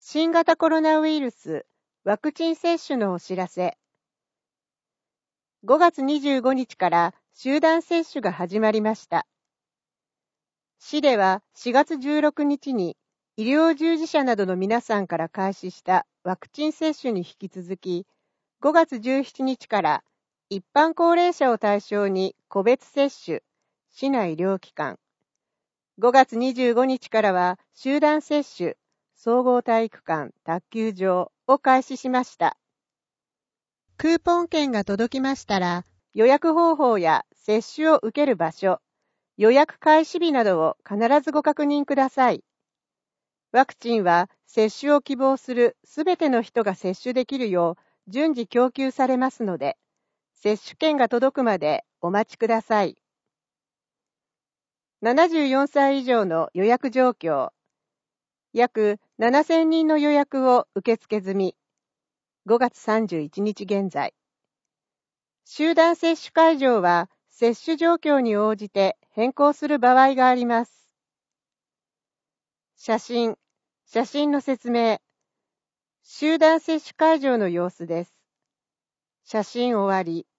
新型コロナウイルスワクチン接種のお知らせ。5月25日から集団接種が始まりました。市では4月16日に医療従事者などの皆さんから開始したワクチン接種に引き続き、5月17日から一般高齢者を対象に個別接種、市内医療機関、5月25日からは集団接種、総合体育館、卓球場を開始しました。クーポン券が届きましたら、予約方法や接種を受ける場所、予約開始日などを必ずご確認ください。ワクチンは接種を希望するすべての人が接種できるよう順次供給されますので、接種券が届くまでお待ちください。74歳以上の予約状況。約7000人の予約を受付済み。5月31日現在。集団接種会場は接種状況に応じて変更する場合があります。写真の説明。集団接種会場の様子です。写真終わり。